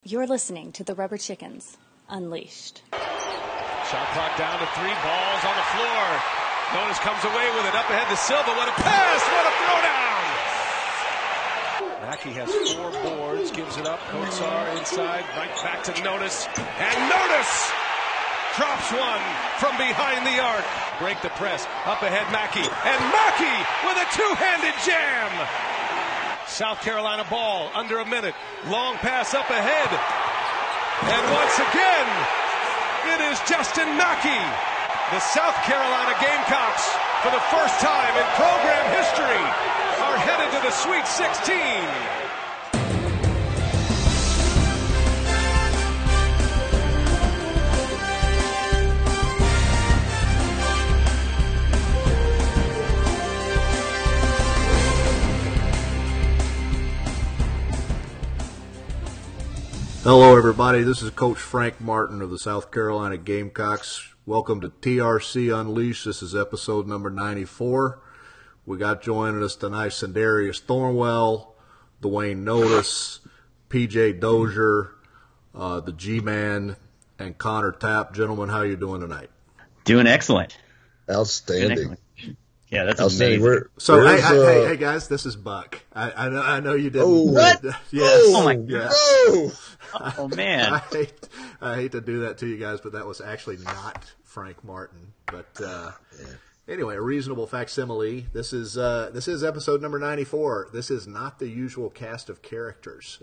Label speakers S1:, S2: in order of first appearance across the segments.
S1: You're listening to the Rubber Chickens Unleashed.
S2: Shot clock down to 3 balls on the floor. Notice comes away with it. Up ahead to Silva. What a pass! What a throwdown! Mackey has 4 boards. Gives it up. Kotsar inside. Right back to Notice. And Notice drops one from behind the arc. Break the press. Up ahead Mackey. And Mackey with a two-handed jam. South Carolina ball under a minute. Long pass up ahead. And once again, it is Justin Mackey. The South Carolina Gamecocks, for the first time in program history, are headed to the Sweet 16.
S3: Hello, everybody. This is Coach Frank Martin of the South Carolina Gamecocks. Welcome to TRC Unleashed. This is episode number 94. We got joining us tonight Sandarius Thornwell, Dwayne Notice, PJ Dozier, the G-Man, and Connor Tapp. Gentlemen, how you doing tonight?
S4: Doing excellent.
S5: Outstanding.
S4: Doing excellent. Yeah, that's amazing.
S3: Hey, guys, this is Buck. I know you didn't.
S5: Oh,
S4: what?
S3: Yes.
S4: Oh my God. Oh man.
S3: I hate to do that to you guys, but that was actually not Frank Martin. But anyway, a reasonable facsimile. This is episode number 94. This is not the usual cast of characters.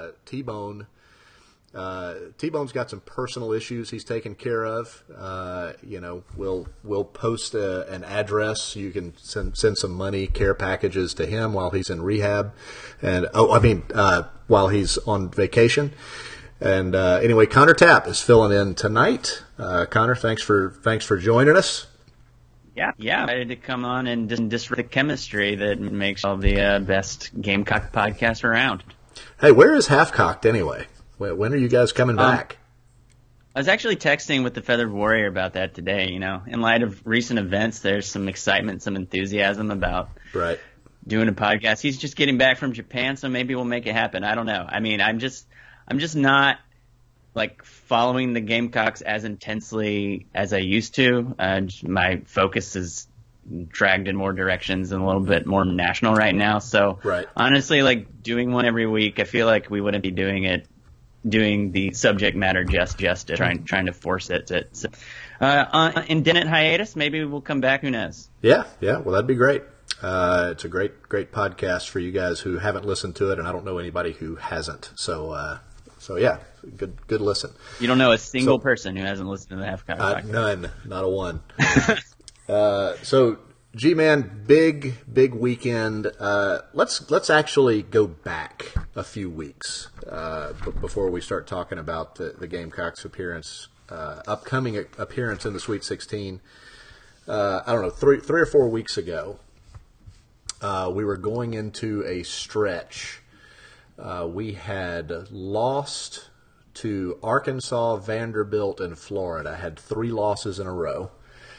S3: T-Bone's got some personal issues he's taken care of. We'll post an address. You can send some money, care packages to him while he's in rehab, and while he's on vacation. And anyway, Connor Tapp is filling in tonight. Connor, thanks for joining us.
S4: Yeah, ready to come on and disrupt the chemistry that makes all the best Gamecock podcasts around.
S3: Hey, where is Half-Cocked anyway? When are you guys coming back?
S4: I was actually texting with the Feathered Warrior about that today. You know, in light of recent events, there's some excitement, some enthusiasm about doing a podcast. He's just getting back from Japan, so maybe we'll make it happen. I don't know. I mean, I'm just not like following the Gamecocks as intensely as I used to. My focus is dragged in more directions and a little bit more national right now. So honestly, like doing one every week, I feel like we wouldn't be doing the subject matter justice, trying to force it. So, indefinite hiatus, maybe we'll come back. Who knows? Yeah.
S3: Well, that'd be great. It's a great podcast for you guys who haven't listened to it, and I don't know anybody who hasn't. So yeah, good listen.
S4: You don't know a single person who hasn't listened to the Half-Cock podcast?
S3: None, not a one. So G-Man, big weekend. Let's actually go back a few weeks before we start talking about the Gamecocks' upcoming appearance in the Sweet 16. I don't know, 3 or 4 weeks ago, we were going into a stretch. We had lost to Arkansas, Vanderbilt, and Florida. Had 3 losses in a row.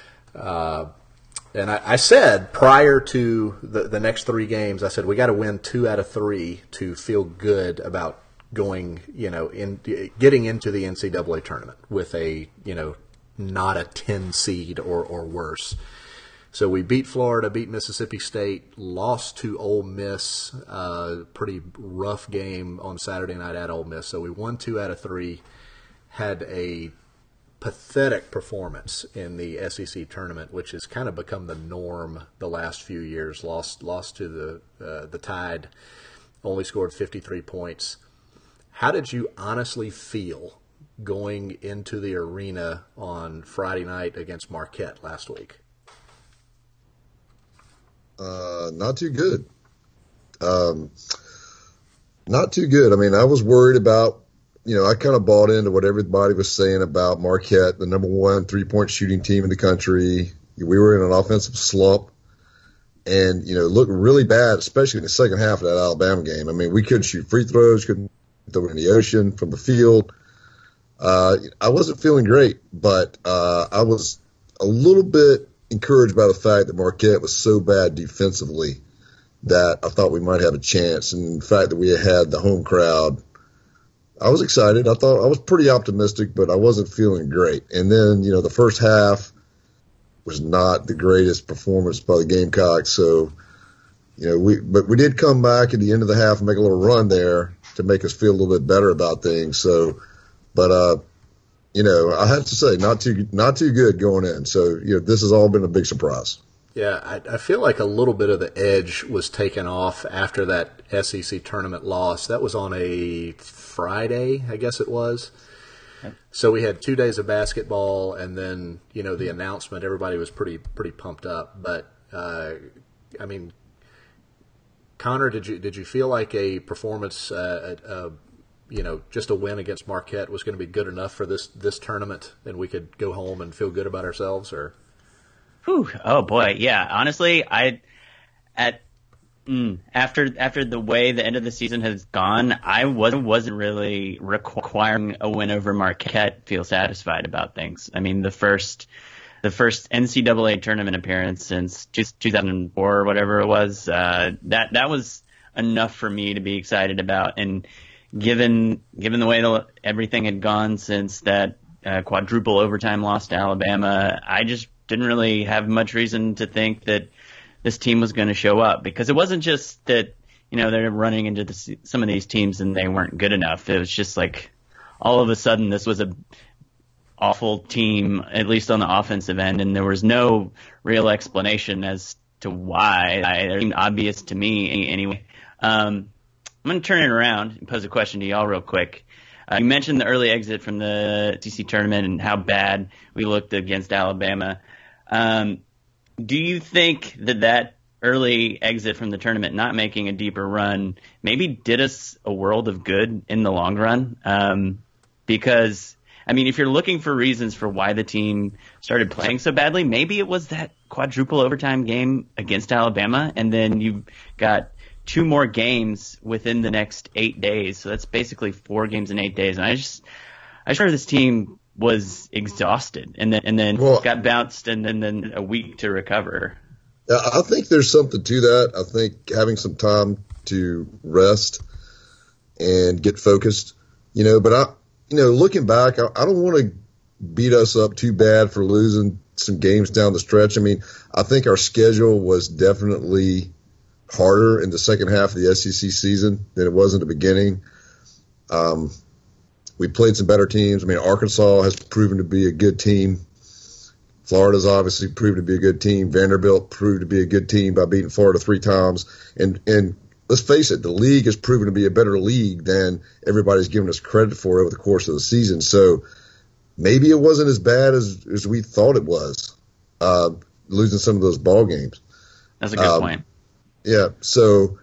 S3: And I said prior to the next 3 games, I said we got to win 2 out of 3 to feel good about getting into the NCAA tournament with a not a 10 seed or worse. So we beat Florida, beat Mississippi State, lost to Ole Miss, pretty rough game on Saturday night at Ole Miss. So we won 2 out of 3, had a pathetic performance in the SEC tournament, which has kind of become the norm the last few years. Lost to the Tide, only scored 53 points. How did you honestly feel going into the arena on Friday night against Marquette last week?
S5: Not too good. Not too good. I mean, I was worried about, I kind of bought into what everybody was saying about Marquette, the number 1 3-point shooting team in the country. We were in an offensive slump and, looked really bad, especially in the second half of that Alabama game. I mean, we couldn't shoot free throws, couldn't throw it in the ocean from the field. I wasn't feeling great, but I was a little bit encouraged by the fact that Marquette was so bad defensively that I thought we might have a chance. And the fact that we had the home crowd I was excited. I thought I was pretty optimistic, but I wasn't feeling great. And then, the first half was not the greatest performance by the Gamecocks. So, we did come back at the end of the half and make a little run there to make us feel a little bit better about things. So, but, I have to say, not too good going in. So, this has all been a big surprise.
S3: Yeah, I feel like a little bit of the edge was taken off after that SEC tournament loss. That was on a Friday, I guess it was. So we had 2 days of basketball, and then the announcement. Everybody was pretty pumped up. But Connor, did you feel like a performance, just a win against Marquette was going to be good enough for this tournament, and we could go home and feel good about ourselves, or?
S4: Whew, oh boy, yeah. Honestly, after the way the end of the season has gone, I wasn't really requiring a win over Marquette feel satisfied about things. I mean, the first NCAA tournament appearance since 2004 or whatever it was, that was enough for me to be excited about. And given the way everything had gone since that quadruple overtime loss to Alabama, I just didn't really have much reason to think that this team was going to show up, because it wasn't just that, they're running into some of these teams and they weren't good enough. It was just like all of a sudden this was a awful team, at least on the offensive end, and there was no real explanation as to why. It seemed obvious to me anyway. I'm going to turn it around and pose a question to y'all real quick. You mentioned the early exit from the SEC tournament and how bad we looked against Alabama. Do you think that early exit from the tournament, not making a deeper run, maybe did us a world of good in the long run? Because, if you're looking for reasons for why the team started playing so badly, maybe it was that quadruple overtime game against Alabama, and then you got 2 more games within the next 8 days. So that's basically 4 games in 8 days. And I just heard this team was exhausted and then got bounced and then a week to recover.
S5: I think there's something to that. I think having some time to rest and get focused, but looking back, I don't want to beat us up too bad for losing some games down the stretch. I think our schedule was definitely harder in the second half of the SEC season than it was in the beginning. We played some better teams. Arkansas has proven to be a good team. Florida's obviously proved to be a good team. Vanderbilt proved to be a good team by beating Florida 3 times. And let's face it, the league has proven to be a better league than everybody's given us credit for over the course of the season. So maybe it wasn't as bad as we thought it was, losing some of those ball games.
S4: That's a good point.
S5: Yeah. So,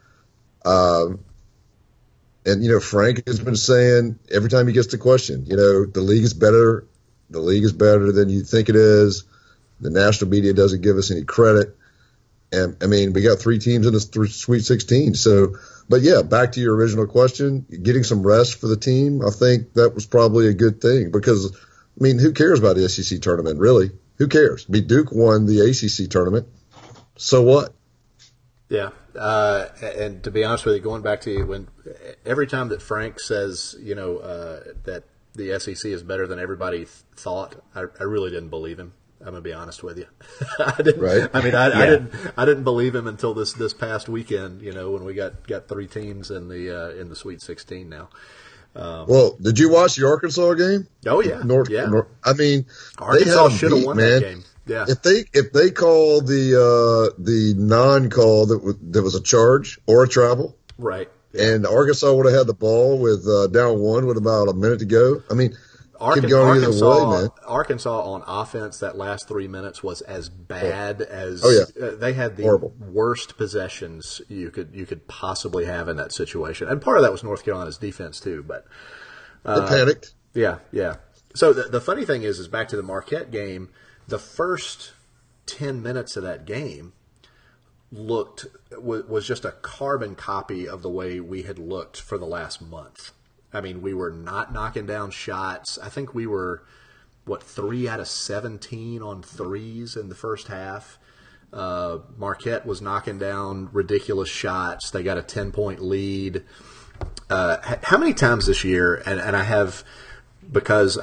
S5: Frank has been saying every time he gets the question, the league is better. The league is better than you think it is. The national media doesn't give us any credit. And we got 3 teams in the Sweet 16. So, but yeah, back to your original question, getting some rest for the team. I think that was probably a good thing because, who cares about the SEC tournament, really? Who cares? Duke won the ACC tournament. So what?
S3: Yeah. And to be honest with you, going back to every time that Frank says, that the SEC is better than everybody thought, I really didn't believe him. I'm gonna be honest with you. I didn't.
S5: Right.
S3: I didn't believe him until this past weekend. When we got 3 teams in the Sweet 16 now.
S5: Well, did you watch the Arkansas game?
S3: Oh yeah.
S5: Arkansas
S3: should have won that game. Yeah.
S5: If they call the non-call that was a charge or a travel,
S3: right?
S5: Yeah. And Arkansas would have had the ball with down 1 with about a minute to go. Could go either way, man.
S3: Arkansas on offense that last 3 minutes was as bad as they had the
S5: horrible,
S3: worst possessions you could possibly have in that situation. And part of that was North Carolina's defense too, but
S5: they panicked.
S3: Yeah. So the funny thing is back to the Marquette game, the first 10 minutes of that game was just a carbon copy of the way we had looked for the last month. We were not knocking down shots. I think we were, 3 out of 17 on threes in the first half. Marquette was knocking down ridiculous shots. They got a 10-point lead. how many times this year, and I have, because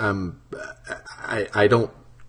S3: I don't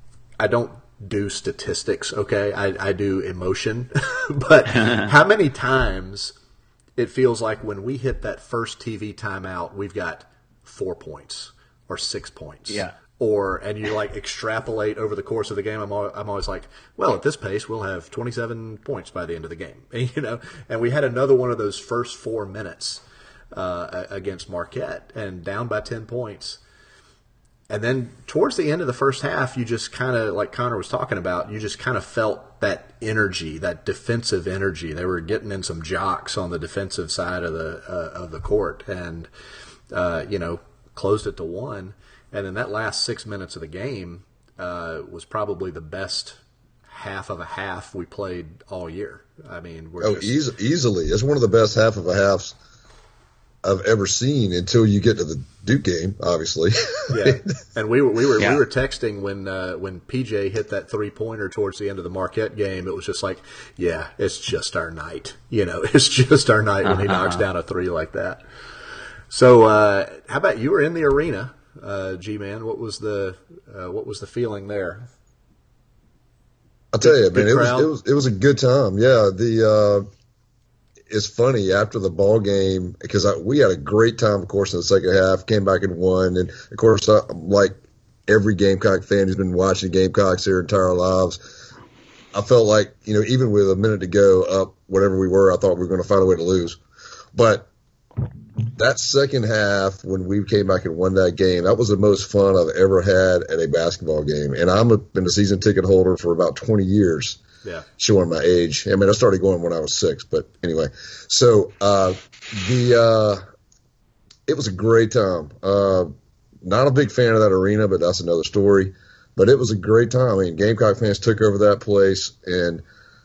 S3: do statistics, okay? I do emotion. But how many times it feels like when we hit that first TV timeout, we've got 4 points or 6 points.
S4: Yeah.
S3: And you like extrapolate over the course of the game. I'm always like, well, at this pace, we'll have 27 points by the end of the game. And we had another one of those first 4 minutes against Marquette and down by 10 points. And then towards the end of the first half, you just kind of, like Connor was talking about, you just kind of felt that energy, that defensive energy. They were getting in some jocks on the defensive side of the court, and closed it to 1. And then that last 6 minutes of the game was probably the best half of a half we played all year. I mean,
S5: easily, it's one of the best half of a halves I've ever seen until you get to the Duke game, obviously.
S3: Yeah, and we were texting when PJ hit that 3-pointer towards the end of the Marquette game. It was just like, yeah, it's just our night. It's just our night when he knocks down a 3 like that. So, how about you were in the arena, G-Man? What was the feeling there?
S5: I'll tell you, man, it was a good time. Yeah, it's funny after the ball game because we had a great time, of course, in the second half. Came back and won, and of course, like every Gamecock fan who's been watching Gamecocks their entire lives, I felt like even with a minute to go, up whatever we were, I thought we were going to find a way to lose. But that second half, when we came back and won that game, that was the most fun I've ever had at a basketball game. And I've been a season ticket holder for about 20 years.
S3: Yeah.
S5: Showing my age. I mean, I started going when I was 6, but anyway. So, it was a great time. Not a big fan of that arena, but that's another story. But it was a great time. I mean, Gamecock fans took over that place, and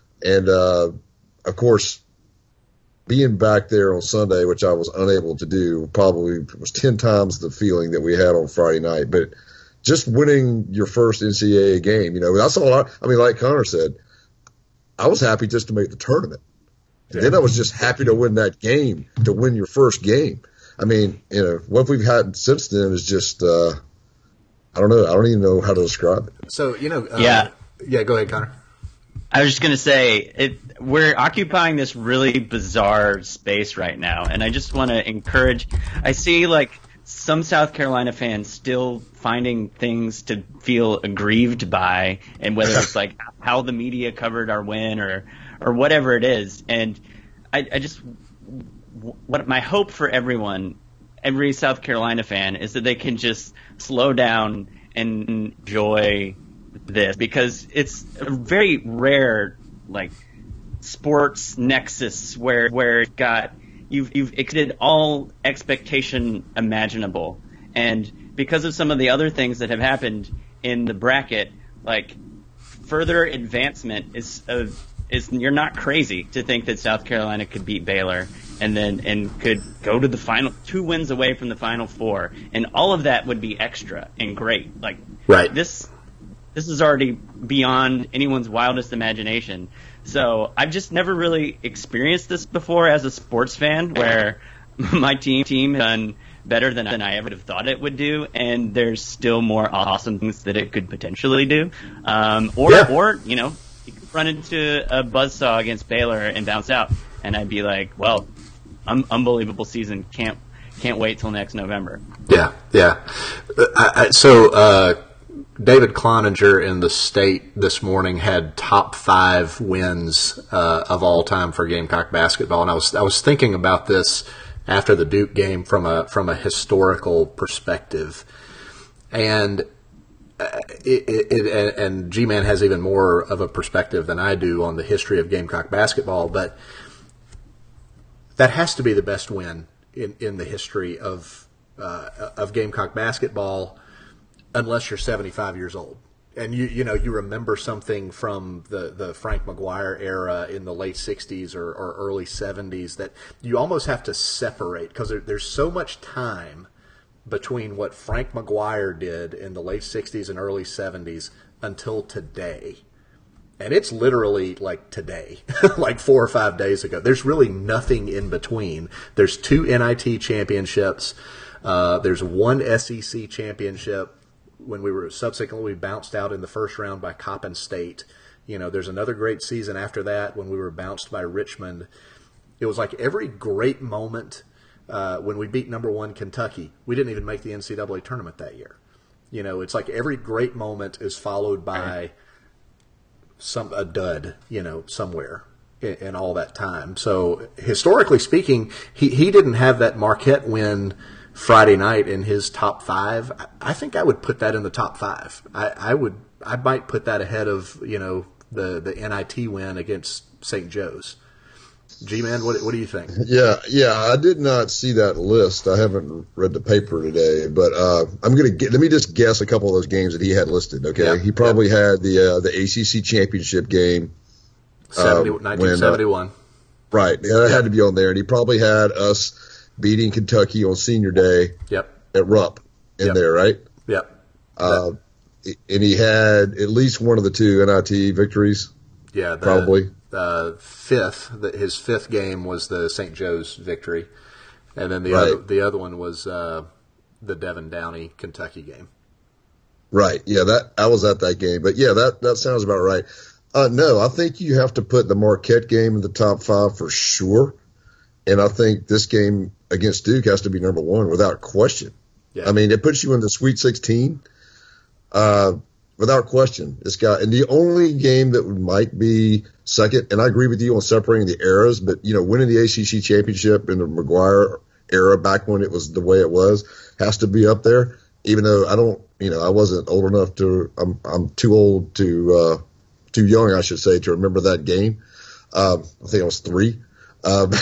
S5: of course, being back there on Sunday, which I was unable to do, probably was 10 times the feeling that we had on Friday night. But just winning your first NCAA game, that's a lot. I mean, like Connor said, I was happy just to make the tournament. And then I was just happy to win that game, to win your first game. I mean, what we've had since then is just, I don't know. I don't even know how to describe it.
S3: So, yeah, go ahead, Connor.
S4: I was just going to say, we're occupying this really bizarre space right now, and I just want to encourage – I see, some South Carolina fans still finding things to feel aggrieved by, and whether it's, how the media covered our win or whatever it is. And I just – what my hope for everyone, every South Carolina fan, is that they can just slow down and enjoy – this, because it's a very rare sports nexus where you've exceeded all expectation imaginable, and because of some of the other things that have happened in the bracket, further advancement is you're not crazy to think that South Carolina could beat Baylor and could go to the final, 2 wins away from the Final Four, and all of that would be extra and great.
S3: Right.
S4: This is already beyond anyone's wildest imagination. So I've just never really experienced this before as a sports fan, where my team has done better than I ever would have thought it would do, and there's still more awesome things that it could potentially do. Or you could run into a buzzsaw against Baylor and bounce out, and I'd be like, well, unbelievable season. Can't wait till next November.
S3: Yeah. So David Cloninger in the State this morning had top 5 wins of all time for Gamecock basketball, and I was thinking about this after the Duke game from a historical perspective, and and G-Man has even more of a perspective than I do on the history of Gamecock basketball, but that has to be the best win in the history of Gamecock basketball. Unless you're 75 years old, and you remember something from the Frank McGuire era in the late 60s or early 70s, that you almost have to separate, because there's so much time between what Frank McGuire did in the late 60s and early 70s until today. And it's literally like today, like 4 or 5 days ago. There's really nothing in between. There's 2 NIT championships. There's 1 SEC championship. When we were subsequently bounced out in the first round by Coppin State. There's another great season after that when we were bounced by Richmond. It was like every great moment when we beat number 1 Kentucky. We didn't even make the NCAA tournament that year. It's like every great moment is followed by a dud, somewhere in all that time. So historically speaking, he didn't have that Marquette win Friday night in his top 5. I think I would put that in the top 5. I might put that ahead of the NIT win against St. Joe's. G-Man, what do you think?
S5: Yeah, I did not see that list. I haven't read the paper today, but let me just guess a couple of those games that he had listed. Okay, yeah, he probably had the ACC championship game,
S3: 1971.
S5: Right, yeah, that had to be on there, and he probably had us beating Kentucky on Senior Day. At Rupp in there, right?
S3: Yep.
S5: And he had at least one of the 2 NIT victories.
S3: Yeah,
S5: probably.
S3: His 5th game was the St. Joe's victory, and then the other one was the Devin Downey Kentucky game.
S5: Right. Yeah, I was at that game, but yeah, that sounds about right. No, I think you have to put the Marquette game in the top 5 for sure, and I think this game against Duke has to be number 1 without question. Yeah. I mean, it puts you in the Sweet 16. Without question, and the only game that might be second, and I agree with you on separating the eras, but winning the ACC championship in the McGuire era back when it was the way it was has to be up there. Even though I wasn't old enough I'm too old too young, I should say, to remember that game. I think I was 3. But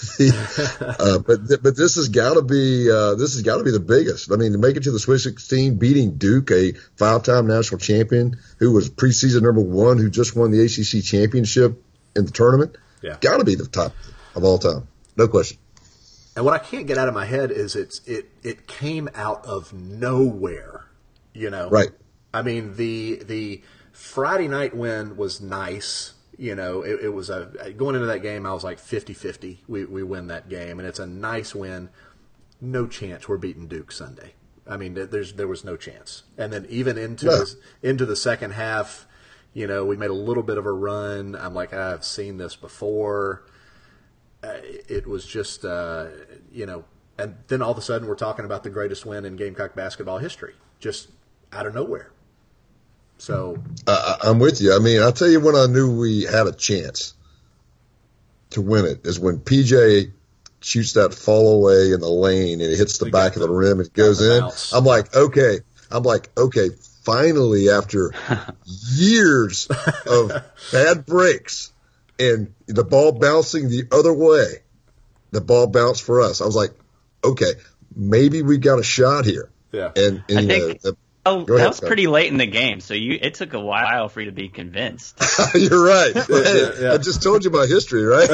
S5: this has got to be the biggest. I mean, to make it to the Sweet 16, beating Duke, a 5-time national champion who was preseason number 1, who just won the ACC championship in the tournament, got to be the top of all time, no question.
S3: And what I can't get out of my head is it came out of nowhere,
S5: Right.
S3: I mean, the Friday night win was nice. It was going into that game, I was like 50-50. We win that game, and it's a nice win. No chance we're beating Duke Sunday. I mean, there was no chance. And then even into the second half, we made a little bit of a run. I'm like, I've seen this before. It was just, and then all of a sudden we're talking about the greatest win in Gamecock basketball history, just out of nowhere. So
S5: I'm with you. I mean, I'll tell you when I knew we had a chance to win it is when PJ shoots that fall away in the lane and it hits the back of the rim and it goes in. I'm like, okay, finally, after years of bad breaks and the ball bouncing the other way, the ball bounced for us. I was like, okay, maybe we got a shot here.
S3: Yeah.
S5: And
S4: I think that was pretty late in the game, so it took a while for you to be convinced.
S5: You're right. Yeah. I just told you my history, right?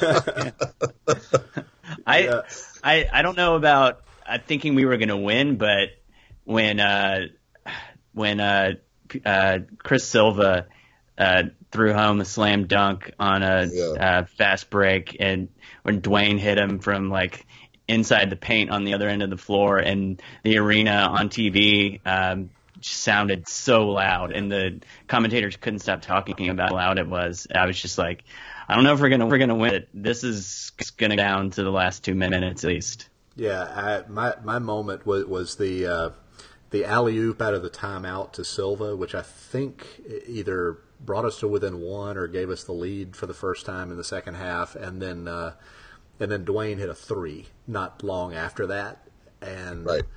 S4: I don't know about thinking we were going to win, but when Chris Silva threw home a slam dunk on a fast break, and when Dwayne hit him from like inside the paint on the other end of the floor, and the arena on TV sounded so loud, and the commentators couldn't stop talking about how loud it was. I was just like, I don't know if we're gonna win it. This is gonna go down to the last 2 minutes at least.
S3: Yeah, my moment was the alley-oop out of the timeout to Silva, which I think either brought us to within 1 or gave us the lead for the first time in the second half, and then Dwayne hit a 3 not long after that. And
S5: right.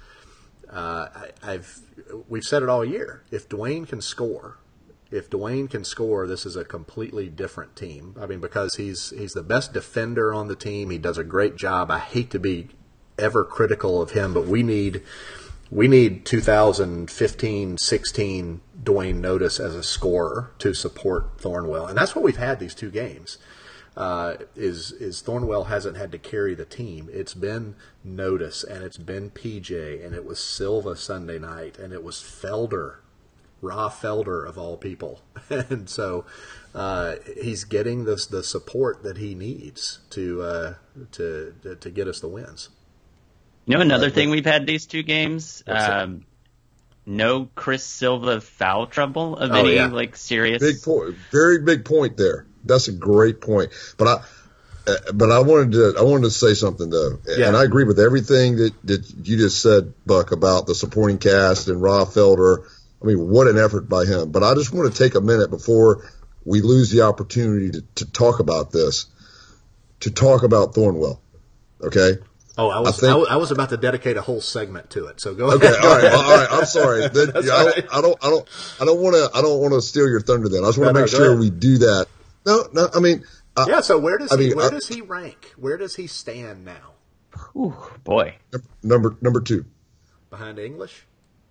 S3: We've said it all year. If Dwayne can score, this is a completely different team. I mean, because he's the best defender on the team. He does a great job. I hate to be ever critical of him, but we need 2015-16 Dwayne Notice as a scorer to support Thornwell, and that's what we've had these 2 games. Is Thornwell hasn't had to carry the team. It's been Notice, and it's been PJ, and it was Silva Sunday night, and it was Felder Ra Felder of all people. And so he's getting the support that he needs to get us the wins.
S4: You know, another thing we've had these two games, no Chris Silva foul trouble of any serious.
S5: Big point, very big point there. That's a great point. But I wanted to say something though, and I agree with everything that you just said, Buck, about the supporting cast and Ra Felder. I mean, what an effort by him. But I just want to take a minute before we lose the opportunity to talk about this, to talk about Thornwell. Okay.
S3: Oh, I was about to dedicate a whole segment to it. So go ahead.
S5: Okay, all right. I'm sorry. I don't want to steal your thunder. Then I just want to make sure we do that. No. I mean,
S3: So where does he rank? Where does he stand now?
S4: Ooh, boy.
S5: Number 2.
S3: Behind English?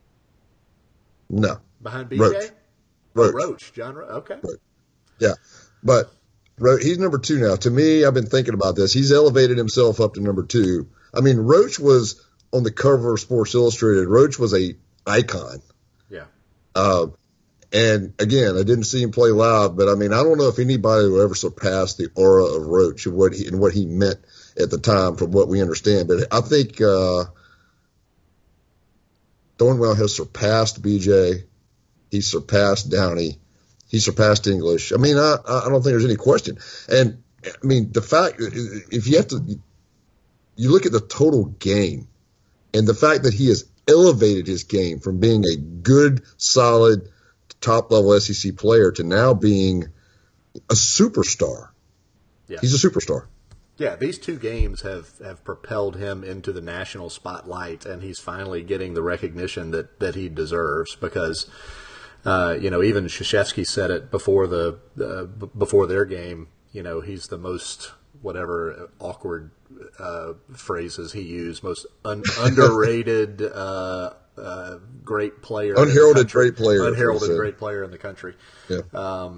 S5: No.
S3: Behind BJ? Roach. John Roach. Okay.
S5: Roach. Yeah, but he's number 2 now. To me, I've been thinking about this. He's elevated himself up to number 2. I mean, Roach was on the cover of Sports Illustrated. Roach was a icon.
S3: Yeah.
S5: And again, I didn't see him play live, but I mean, I don't know if anybody will ever surpass the aura of Roach and what he meant at the time, from what we understand. But I think Thornwell has surpassed BJ. He's surpassed Downey. He surpassed English. I mean, I don't think there's any question. And I mean, the fact, if you have to, you look at the total game and the fact that he has elevated his game from being a good, solid, top level SEC player to now being a superstar. Yeah. He's a superstar.
S3: Yeah, these 2 games have propelled him into the national spotlight, and he's finally getting the recognition that he deserves because, even Krzyzewski said it before before their game. You know, he's the most whatever awkward phrases he used, most underrated great player,
S5: unheralded great player,
S3: great player in the country.
S5: Yeah.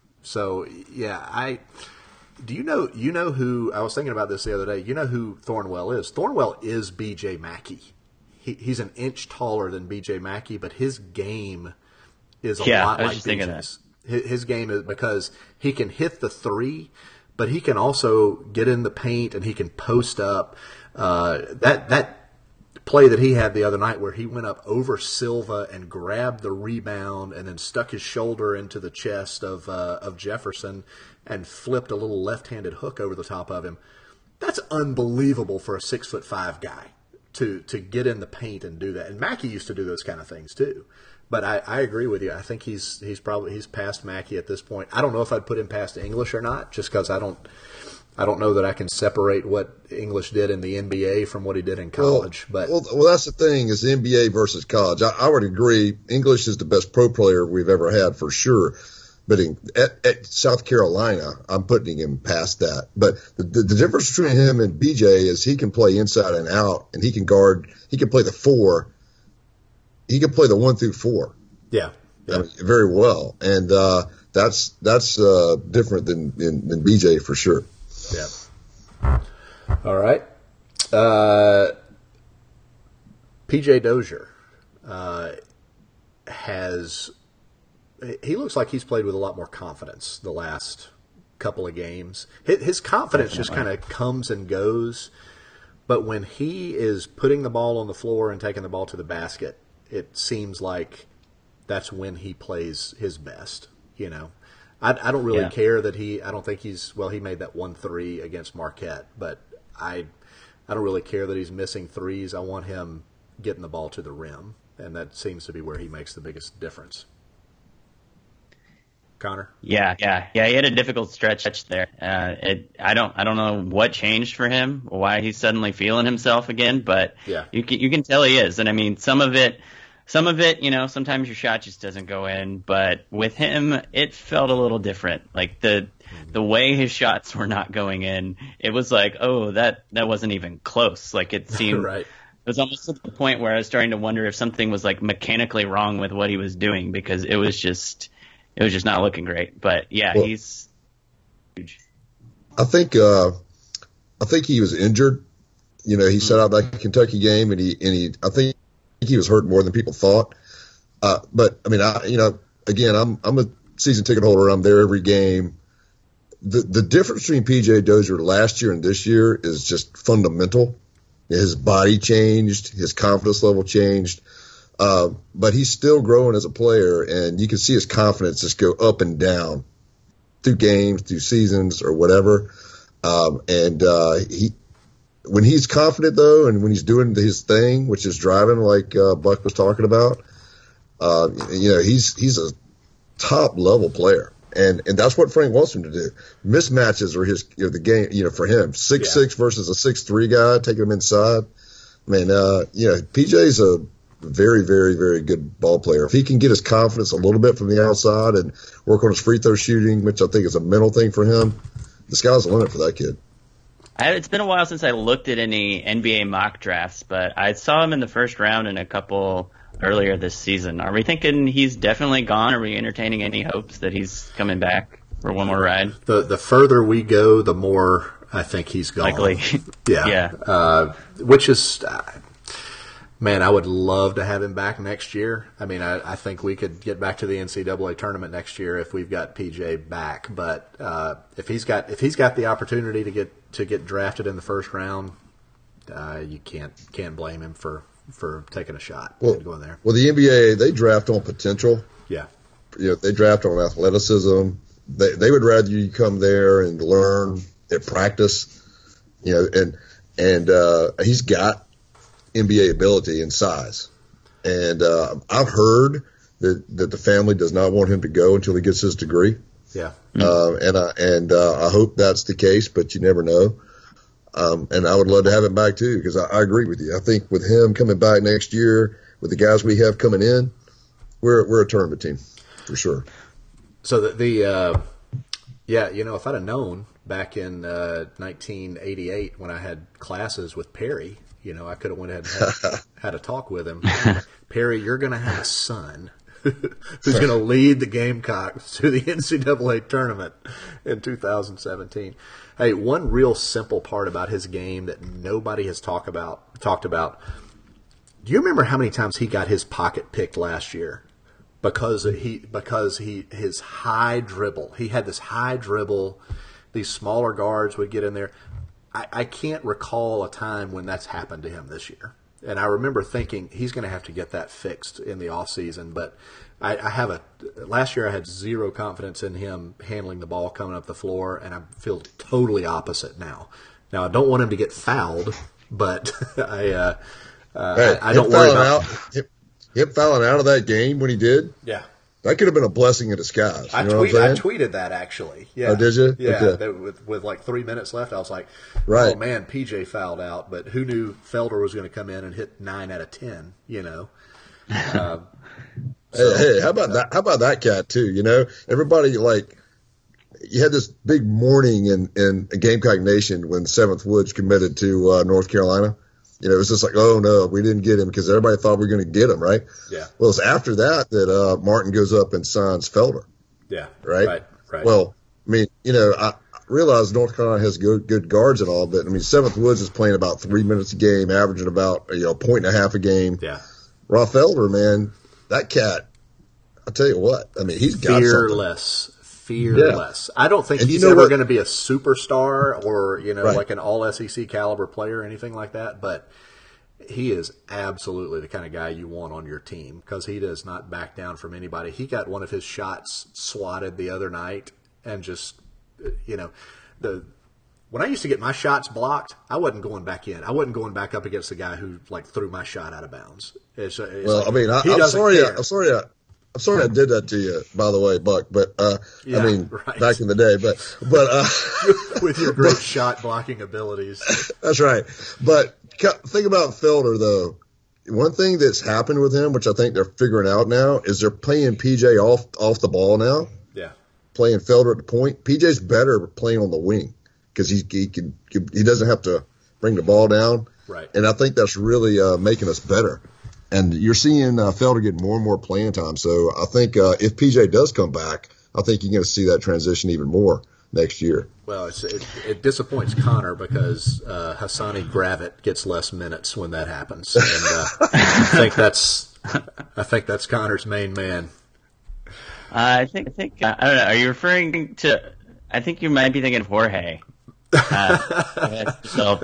S3: Do you know who, I was thinking about this the other day, you know who Thornwell is? Thornwell is B.J. Mackey. He's an inch taller than B.J. Mackey, but his game is a lot like BJ's. His game is because he can hit the 3, but he can also get in the paint and he can post up. That play that he had the other night where he went up over Silva and grabbed the rebound and then stuck his shoulder into the chest of Jefferson and flipped a little left-handed hook over the top of him. That's unbelievable for a 6'5" guy to get in the paint and do that. And Mackey used to do those kind of things too. But I agree with you. I think he's past Mackey at this point. I don't know if I'd put him past English or not, just because I don't know that I can separate what English did in the NBA from what he did in college.
S5: Well, that's the thing, is the NBA versus college. I would agree. English is the best pro player we've ever had for sure. But at South Carolina, I'm putting him past that. But the difference between him and BJ is he can play inside and out, and he can guard. He can play the 4. He can play the 1 through 4.
S3: Yeah.
S5: I mean, very well, and that's different than BJ for sure.
S3: Yeah. All right. PJ Dozier he looks like he's played with a lot more confidence the last couple of games. His confidence just kind of comes and goes, but when he is putting the ball on the floor and taking the ball to the basket, it seems like that's when he plays his best. You know, I don't really care that he made that 1-3 against Marquette, but I don't really care that he's missing threes. I want him getting the ball to the rim, and that seems to be where he makes the biggest difference. Connor?
S4: Yeah. He had a difficult stretch there. I don't know what changed for him, why he's suddenly feeling himself again, but you can tell he is. And I mean, some of it, sometimes your shot just doesn't go in, but with him, it felt a little different. Like the way his shots were not going in, it was like, oh, that wasn't even close. Like it seemed
S3: right.
S4: It was almost to the point where I was starting to wonder if something was like mechanically wrong with what he was doing, because it was just not looking great. But he's huge.
S5: I think he was injured. You know, he sat out that Kentucky game, and I think he was hurt more than people thought. But I mean, again, I'm a season ticket holder. I'm there every game. The difference between PJ Dozier last year and this year is just fundamental. His body changed, his confidence level changed, but he's still growing as a player, and you can see his confidence just go up and down through games, through seasons, or whatever. When he's confident though, and when he's doing his thing, which is driving, like Buck was talking about, he's a top level player. And that's what Frank wants him to do. Mismatches are the game, for him. 6'6" versus a 6'3" guy, taking him inside. I mean, PJ's a very, very, very good ball player. If he can get his confidence a little bit from the outside and work on his free throw shooting, which I think is a mental thing for him, the sky's the limit for that kid.
S4: It's been a while since I looked at any NBA mock drafts, but I saw him in the first round in a couple earlier this season. Are we thinking he's definitely gone? Are we entertaining any hopes that he's coming back for one more ride?
S3: The further we go, the more I think he's gone.
S4: Likely.
S3: Yeah. Which is, man, I would love to have him back next year. I mean, I think we could get back to the NCAA tournament next year if we've got PJ back. But if he's got the opportunity to get drafted in the first round, you can't blame him for taking a shot and going there.
S5: Well, the NBA, they draft on potential.
S3: Yeah.
S5: They draft on athleticism. They would rather you come there and learn at practice, and he's got NBA ability and size. And I've heard that the family does not want him to go until he gets his degree.
S3: Yeah.
S5: I hope that's the case, but you never know. And I would love to have him back too, because I agree with you. I think with him coming back next year, with the guys we have coming in, we're a tournament team for sure.
S3: So if I'd have known back in 1988 when I had classes with Perry, I could have went ahead and had a talk with him. Perry, you're going to have a son who's going to lead the Gamecocks to the NCAA tournament in 2017. Hey, one real simple part about his game that nobody has talked about. Do you remember how many times he got his pocket picked last year? Because his high dribble. He had this high dribble. These smaller guards would get in there. I can't recall a time when that's happened to him this year. And I remember thinking he's going to have to get that fixed in the offseason. But last year I had zero confidence in him handling the ball coming up the floor, and I feel totally opposite now. Now I don't want him to get fouled, but I don't worry about
S5: him fouling out of that game when he did.
S3: Yeah.
S5: That could have been a blessing in disguise.
S3: I tweeted that actually. Yeah.
S5: Oh, did you?
S3: Yeah.
S5: Okay.
S3: With like 3 minutes left, I was like,
S5: right.
S3: Oh man, PJ fouled out, but who knew Felder was going to come in and hit 9 out of 10?
S5: Hey, how about that? How about that cat too? Everybody you had this big morning in Gamecock Nation when Seventh Woods committed to North Carolina. It was just like, oh no, we didn't get him because everybody thought we were going to get him, right?
S3: Yeah.
S5: Well, it's after that Martin goes up and signs Felder.
S3: Yeah.
S5: Right. Well, I mean, I realize North Carolina has good guards and all, but I mean, Seventh Woods is playing about 3 minutes a game, averaging about a point and a half a game.
S3: Yeah.
S5: Rob Felder, man, that cat. I tell you what, I mean, he's got
S3: fearless. Yeah. I don't think he's ever going to be a superstar or,
S5: right.
S3: like an all SEC caliber player or anything like that. But he is absolutely the kind of guy you want on your team because he does not back down from anybody. He got one of his shots swatted the other night and just, when I used to get my shots blocked, I wasn't going back in. I wasn't going back up against the guy who threw my shot out of bounds. I'm sorry I did that to you, by the way, Buck. But right. Back in the day, but with your great shot blocking abilities.
S5: That's right. But think about Felder though. One thing that's happened with him, which I think they're figuring out now, is they're playing PJ off the ball now.
S3: Yeah.
S5: Playing Felder at the point. PJ's better playing on the wing because he doesn't have to bring the ball down.
S3: Right.
S5: And I think that's really making us better. And you're seeing Felder get more and more playing time. So I think if PJ does come back, I think you're going to see that transition even more. next year.
S3: Well, it disappoints Connor because Hassani Gravett gets less minutes when that happens, and I think that's Connor's main man.
S4: I don't know. Are you referring to? I think you might be thinking of Jorge. He had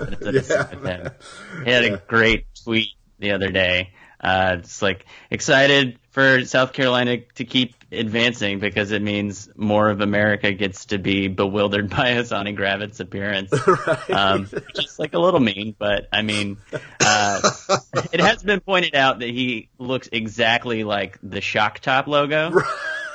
S4: a great tweet the other day. It's like excited for South Carolina to keep advancing because it means more of America gets to be bewildered by Hassani Gravett's appearance. Right. Just like a little mean, but I mean, it has been pointed out that he looks exactly like the Shock Top logo. Right.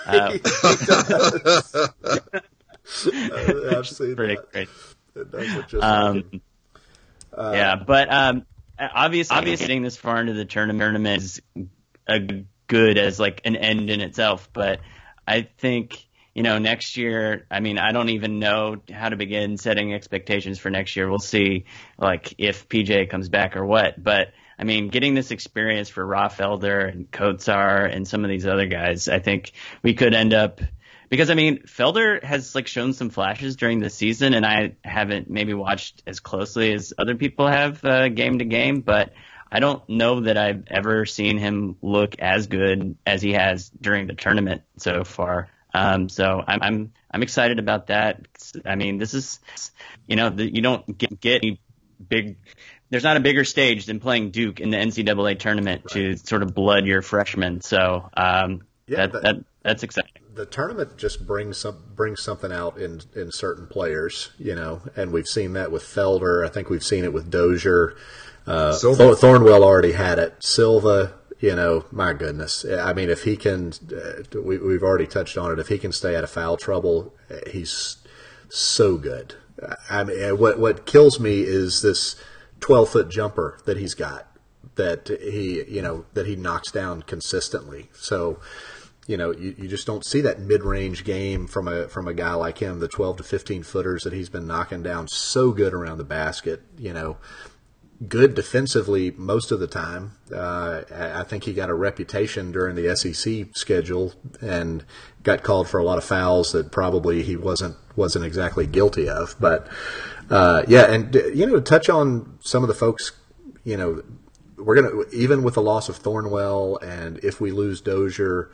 S3: I've seen
S4: pretty
S3: that.
S4: Great.
S3: It does look just like it.
S4: Yeah, but obviously getting this far into the tournament is good as like an end in itself. But I think, next year, I mean, I don't even know how to begin setting expectations for next year. We'll see, like, if PJ comes back or what. But, I mean, getting this experience for Ra Felder and Kotsar and some of these other guys, I think we could end up – because, I mean, Felder has, like, shown some flashes during the season, and I haven't maybe watched as closely as other people have game to game, but I don't know that I've ever seen him look as good as he has during the tournament so far. So I'm excited about that. I mean, this is, you don't get any big – there's not a bigger stage than playing Duke in the NCAA tournament to sort of blood your freshmen. So that's exciting.
S3: The tournament just brings something out in certain players, and we've seen that with Felder. I think we've seen it with Dozier. Thornwell already had it. Silva, my goodness. I mean, if he can, we've already touched on it. If he can stay out of foul trouble, he's so good. I mean, what kills me is this 12-foot jumper that he's got that he knocks down consistently. So. You just don't see that mid-range game from a guy like him, the 12 to 15 footers that he's been knocking down so good around the basket, good defensively most of the time. I think he got a reputation during the SEC schedule and got called for a lot of fouls that probably he wasn't exactly guilty of. But, and, to touch on some of the folks, we're going to, even with the loss of Thornwell and if we lose Dozier,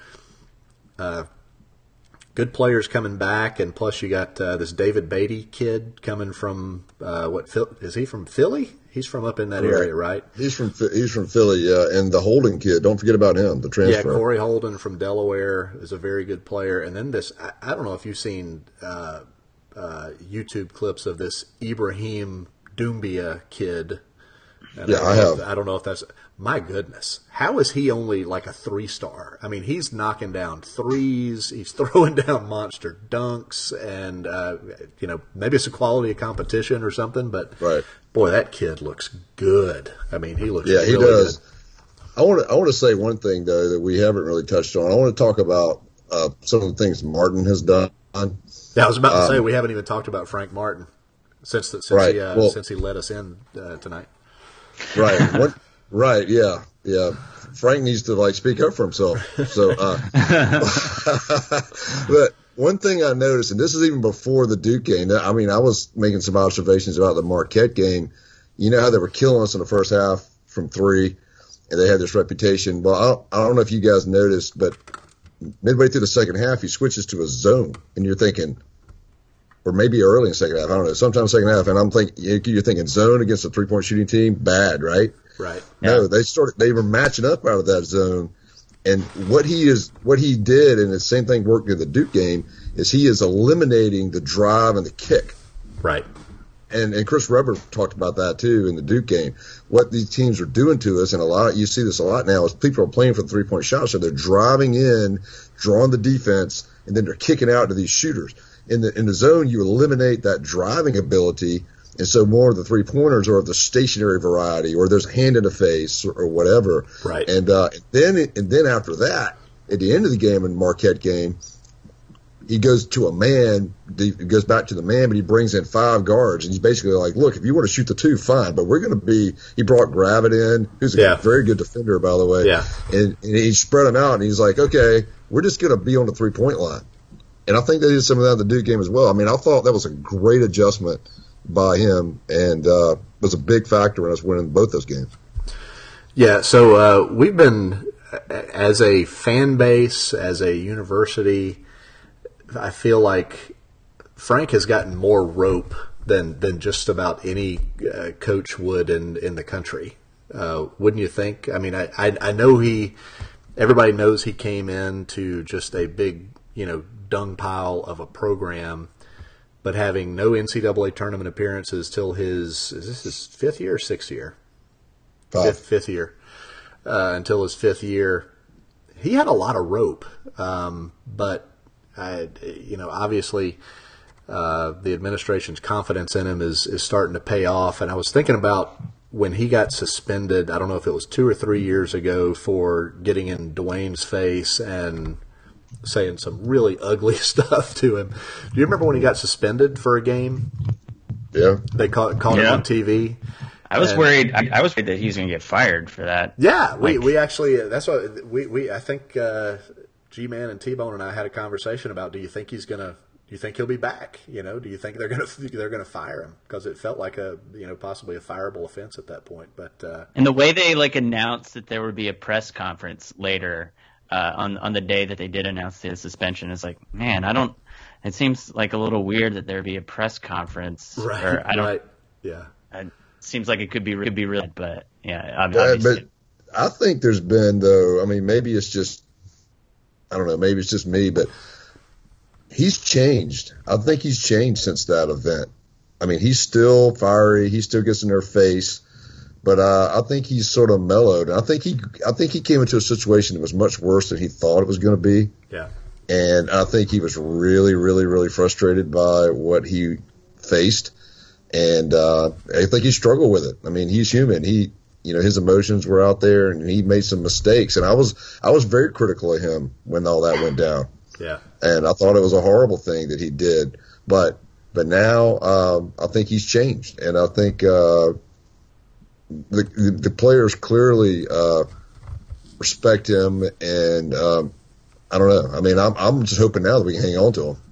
S3: good players coming back, and plus you got this David Beatty kid coming from is he from Philly? He's from up in that area, right?
S5: He's from Philly, yeah. And the Holden kid, don't forget about him, the transfer.
S3: Yeah, Corey Holden from Delaware is a very good player. And then this, I don't know if you've seen YouTube clips of this Ibrahim Doumbia kid. And
S5: I have.
S3: I don't know if that's. My goodness, how is he only like a 3-star? I mean, he's knocking down threes, he's throwing down monster dunks, and maybe it's a quality of competition or something. But boy, that kid looks good. I mean, he looks.
S5: Yeah, he does. Good. I want to say one thing though that we haven't really touched on. I want to talk about some of the things Martin has done.
S3: Yeah, I was about to say we haven't even talked about Frank Martin since he let us in tonight.
S5: Right. Right, yeah. Frank needs to speak up for himself. So, but one thing I noticed, and this is even before the Duke game. I mean, I was making some observations about the Marquette game. You know how they were killing us in the first half from three, and they had this reputation. Well, I don't know if you guys noticed, but midway through the second half, he switches to a zone, and you're thinking, or maybe early in the second half, I don't know, sometime second half, and you're thinking zone against a 3-point shooting team, bad, right?
S3: Right.
S5: No, they were matching up out of that zone. And what he did, and the same thing worked in the Duke game, is he is eliminating the drive and the kick.
S3: Right.
S5: And Chris Webber talked about that too in the Duke game. What these teams are doing to us, and you see this a lot now, is people are playing for the 3-point shot. So they're driving in, drawing the defense, and then they're kicking out to these shooters. In the zone, you eliminate that driving ability. And so more of the 3-pointers are of the stationary variety, or there's a hand in the face or whatever.
S3: Right.
S5: And then after that, at the end of the game in Marquette game, he goes to a man. He goes back to the man, but he brings in 5 guards, and he's basically like, "Look, if you want to shoot the 2, fine, but we're going to be." He brought Gravett in, who's a very good defender, by the way.
S3: Yeah.
S5: And he spread them out, and he's like, "Okay, we're just going to be on the 3-point line." And I think they did some of that in the Duke game as well. I mean, I thought that was a great adjustment by him and was a big factor in us winning both those games.
S3: Yeah, so we've been, as a fan base, as a university, I feel like Frank has gotten more rope than just about any coach would in the country. Wouldn't you think? I mean, I know everybody knows he came into just a big, dung pile of a program, but having no NCAA tournament appearances till is this his fifth year or sixth year? Fifth year. Until his fifth year. He had a lot of rope, but, obviously the administration's confidence in him is starting to pay off. And I was thinking about when he got suspended, I don't know if it was 2 or 3 years ago, for getting in Dwayne's face and saying some really ugly stuff to him. Do you remember when he got suspended for a game?
S5: Yeah.
S3: They caught him on TV.
S4: I was worried. I was worried that he was going to get fired for that.
S3: Yeah, we actually, that's what we I think G-Man and T-Bone and I had a conversation about. Do you think he'll be back? Do you think they're going to fire him? Because it felt like possibly a fireable offense at that point. But
S4: and the way they announced that there would be a press conference later on the day that they did announce the suspension is like, man, it seems like a little weird that there'd be a press conference.
S3: Right. Right. Yeah.
S4: It seems like it could be real, but yeah, obviously.
S5: But I think there's been, though, I mean, maybe it's just, I don't know, maybe it's just me, but he's changed. I think he's changed since that event. I mean, he's still fiery. He still gets in their face, but I think he's sort of mellowed. I think he came into a situation that was much worse than he thought it was going to be.
S3: Yeah.
S5: And I think he was really, really, really frustrated by what he faced. And I think he struggled with it. I mean, he's human. His emotions were out there, and he made some mistakes. And I was very critical of him when all that went down.
S3: Yeah. And
S5: I thought it was a horrible thing that he did. But now I think he's changed, and I think the players clearly respect him. And I don't know. I mean, I'm just hoping now that we can hang on to him.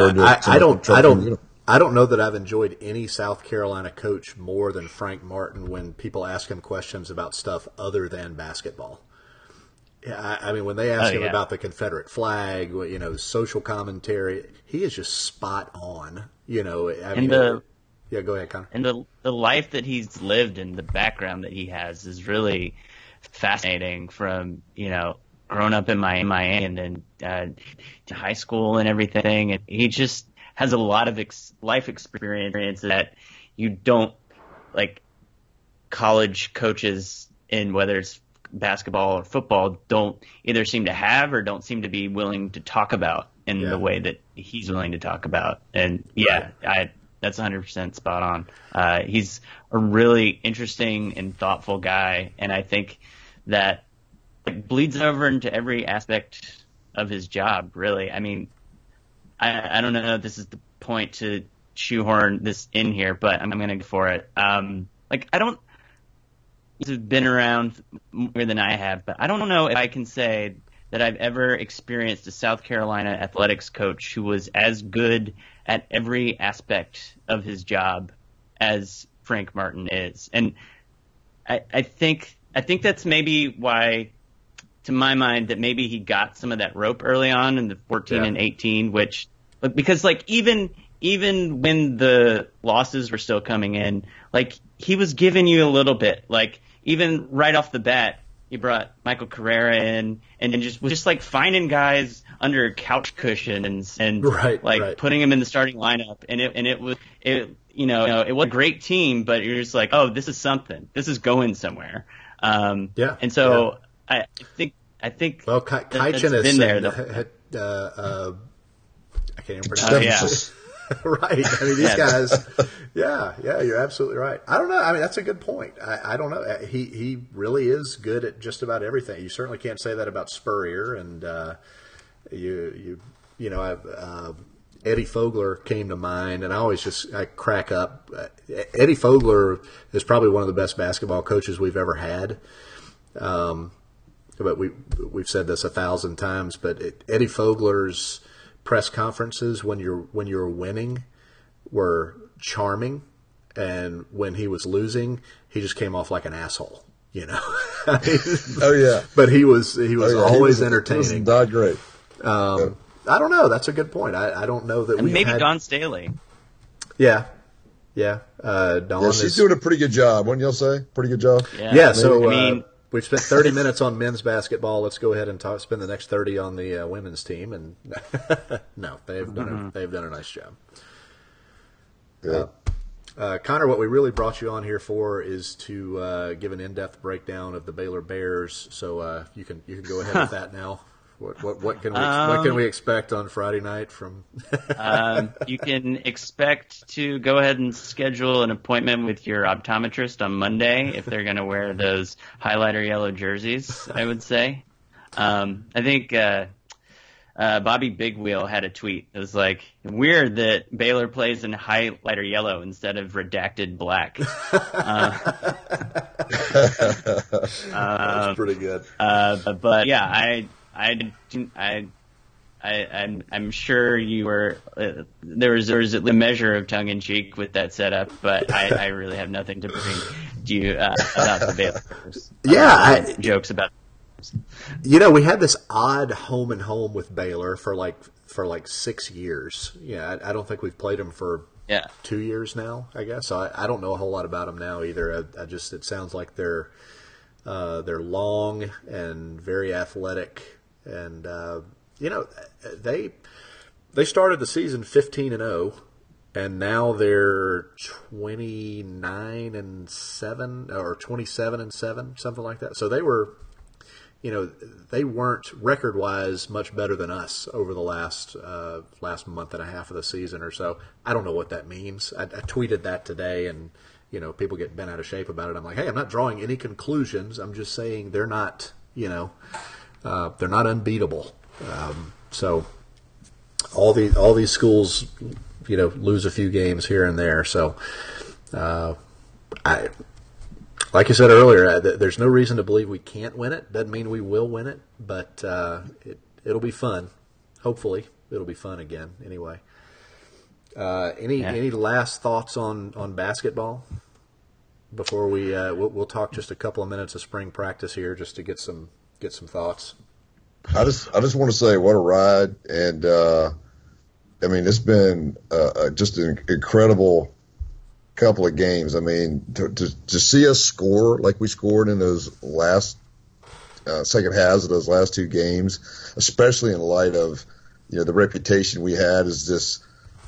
S3: I don't know that I've enjoyed any South Carolina coach more than Frank Martin when people ask him questions about stuff other than basketball. Yeah, I mean, when they ask him about the Confederate flag, social commentary, he is just spot on. Yeah, go ahead, Connor.
S4: And the life that he's lived and the background that he has is really fascinating. From growing up in Miami and then to high school and everything, and he just has a lot of life experience that you don't, college coaches in whether it's basketball or football don't either seem to have or don't seem to be willing to talk about in the way that he's willing to talk about. And that's 100% spot on. He's a really interesting and thoughtful guy, and I think that it bleeds over into every aspect of his job, really. I mean, I don't know if this is the point to shoehorn this in here, but I'm going to go for it. He's been around more than I have, but I don't know if I can say that I've ever experienced a South Carolina athletics coach who was as good at every aspect of his job as Frank Martin is. And I think that's maybe why, to my mind, that maybe he got some of that rope early on in the 14 and 18, because even when the losses were still coming in, he was giving you a little bit, even right off the bat, he brought Michael Carrera in and was just finding guys under a couch cushion and putting them in the starting lineup. And it was a great team, but you're just like, oh, this is something. This is going somewhere. And so I think
S3: well, Kaichin has been there. I can't even pronounce it. Right. I mean, these guys. Yeah, you're absolutely right. I don't know. I mean, that's a good point. I don't know. He really is good at just about everything. You certainly can't say that about Spurrier, and Eddie Fogler came to mind, and I crack up. Eddie Fogler is probably one of the best basketball coaches we've ever had. But we've said this 1,000 times, but Eddie Fogler's press conferences when you're winning were charming, and when he was losing, he just came off like an asshole.
S5: Oh yeah,
S3: but he was always entertaining.
S5: He was not great.
S3: I don't know. That's a good point. I don't know that
S4: we maybe Dawn Staley.
S3: Yeah. Dawn.
S5: Yeah, she's doing a pretty good job. Wouldn't y'all say? Pretty good job.
S3: Yeah. So we've spent 30 minutes on men's basketball. Let's go ahead and spend the next 30 on the women's team. And no, they've done a nice job.
S5: Yeah.
S3: Connor, what we really brought you on here for is to give an in-depth breakdown of the Baylor Bears. So you can go ahead with that now. What can we expect on Friday night from?
S4: You can expect to go ahead and schedule an appointment with your optometrist on Monday if they're going to wear those highlighter yellow jerseys. I would say. I think Bobby Big Wheel had a tweet. It was like, weird that Baylor plays in highlighter yellow instead of redacted black.
S3: That's pretty good.
S4: But yeah, I'm sure you were there was a measure of tongue in cheek with that setup, but I really have nothing to bring to you about the Baylor.
S3: Yeah,
S4: jokes about.
S3: We had this odd home and home with Baylor for like 6 years. Yeah, I don't think we've played them for 2 years now, I guess. So I don't know a whole lot about them now either. It sounds like they're long and very athletic. And they started the season 15-0, and now they're 29-7 or 27-7, something like that. So they were, they weren't record-wise much better than us over the last month and a half of the season or so. I don't know what that means. I tweeted that today, and people get bent out of shape about it. I'm like, hey, I'm not drawing any conclusions. I'm just saying they're not, they're not unbeatable. So all these schools, lose a few games here and there. So, like you said earlier, there's no reason to believe we can't win it. Doesn't mean we will win it, but it'll be fun. Hopefully, it'll be fun again. Anyway, any last thoughts on basketball before we'll talk just a couple of minutes of spring practice here, just to get some thoughts.
S5: I just want to say what a ride, and it's been just an incredible couple of games. I mean, to see us score like we scored in those last second halves of those last two games, especially in light of the reputation we had as this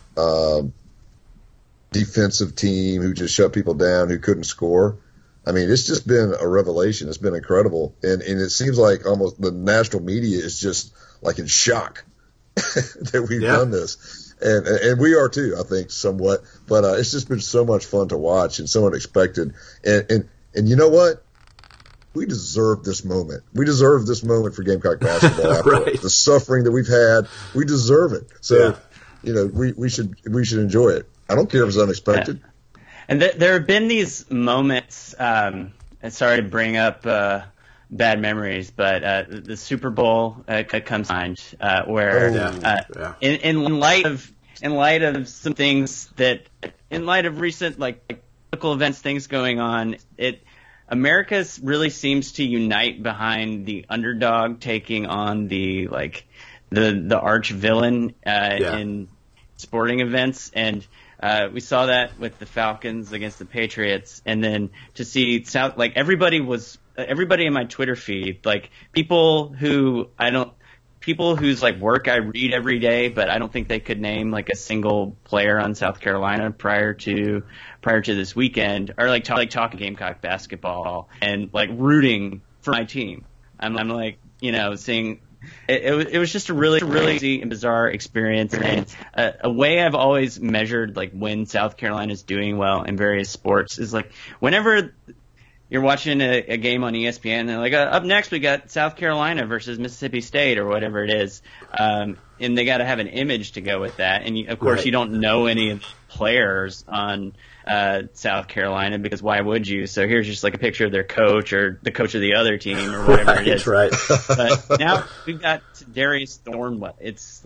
S5: defensive team who just shut people down, who couldn't score. I mean, it's just been a revelation. It's been incredible. And it seems like almost the national media is just like in shock that we've done this. And we are too, I think, somewhat. But it's just been so much fun to watch and so unexpected. And you know what? We deserve this moment. We deserve this moment for Gamecock basketball. After
S3: right.
S5: The suffering that we've had, we deserve it. So, we should enjoy it. I don't care if it's unexpected.
S4: Yeah. And there have been these moments, and sorry to bring up bad memories, but the Super Bowl comes to mind, where in light of some things in light of recent political events, things going on, America really seems to unite behind the underdog taking on the arch villain in sporting events, and we saw that with the Falcons against the Patriots, and then to see everybody in my Twitter feed, people whose work I read every day, but I don't think they could name a single player on South Carolina prior to this weekend, are talking Gamecock basketball and rooting for my team. I'm seeing. It was just a really easy and bizarre experience, and a way I've always measured when South Carolina is doing well in various sports is whenever you're watching a game on ESPN and they're up next we got South Carolina versus Mississippi State or whatever it is, and they got to have an image to go with that, and of course you don't know any of the players on South Carolina, because why would you? So here's just a picture of their coach or the coach of the other team or whatever it is.
S3: Right.
S4: But now we've got Darius Thornwell. It's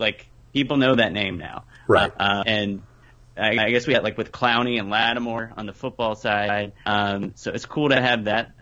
S4: people know that name now.
S3: Right.
S4: And I guess we had like with Clowney and Lattimore on the football side. So it's cool to have that.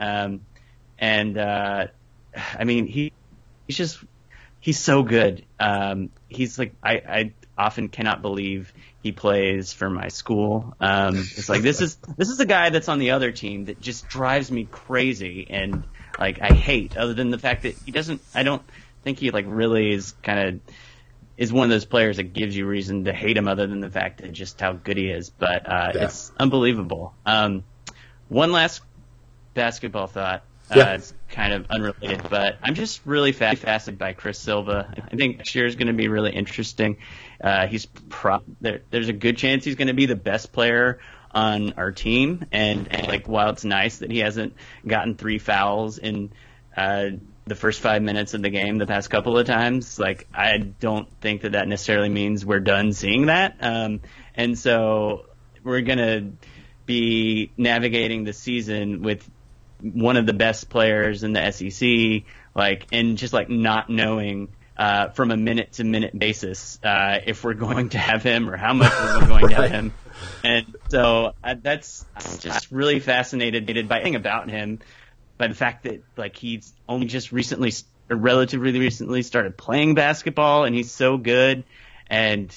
S4: I mean, he's so good. He's like, I often cannot believe he plays for my school. It's like, this is a guy that's on the other team that just drives me crazy. And like, I hate, other than the fact that I don't think he like really is one of those players that gives you reason to hate him, other than the fact that just how good he is. But it's unbelievable. One last basketball thought. It's kind of unrelated, but I'm just really fascinated by Chris Silva. I think next year is going to be really interesting. There's a good chance he's going to be the best player on our team, and like, while it's nice that he hasn't gotten 3 fouls in the first 5 minutes of the game the past couple of times, like, I don't think that necessarily means we're done seeing that. And so we're going to be navigating the season with one of the best players in the SEC, like, and just like not knowing from a minute to minute basis if we're going to have him or how much we're going to have him. And so I'm just really fascinated by anything about him, by the fact that like he's only just relatively recently started playing basketball, and he's so good, and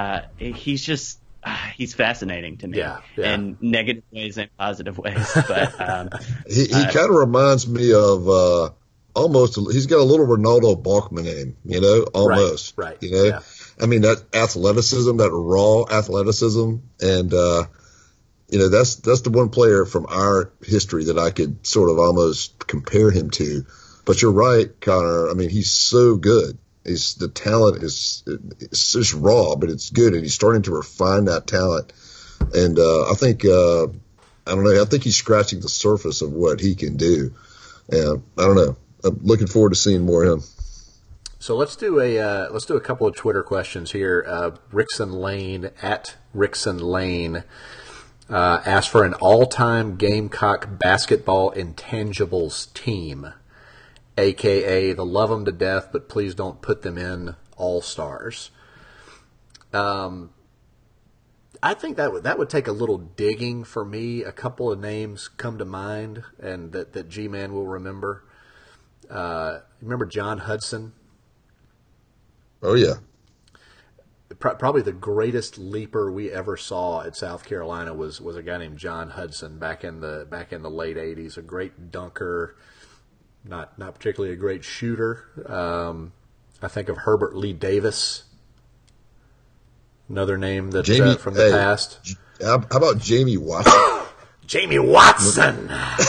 S4: he's fascinating to me, in negative ways and positive ways. But
S5: he kind of reminds me of almost. He's got a little Ronaldo Balkman in him, almost.
S3: Right.
S5: Yeah. I mean, that athleticism, that raw athleticism, and that's the one player from our history that I could sort of almost compare him to. But you're right, Connor. I mean, he's so good. The talent it's just raw, but it's good, and he's starting to refine that talent. And I think I think he's scratching the surface of what he can do. And I don't know. I'm looking forward to seeing more of him.
S3: So let's do a couple of Twitter questions here. Rickson Lane at Rickson Lane asked for an all-time Gamecock basketball intangibles team, a.k.a. the love them to death, but please don't put them in all-stars. I think that would take a little digging for me. A couple of names come to mind, and that G-Man will remember. Remember John Hudson?
S5: Oh, yeah.
S3: Probably the greatest leaper we ever saw at South Carolina was a guy named John Hudson back in the late 80s. A great dunker, not particularly a great shooter. I think of Herbert Lee Davis, another name that from the past.
S5: How about Jamie Watson?
S3: Jamie Watson.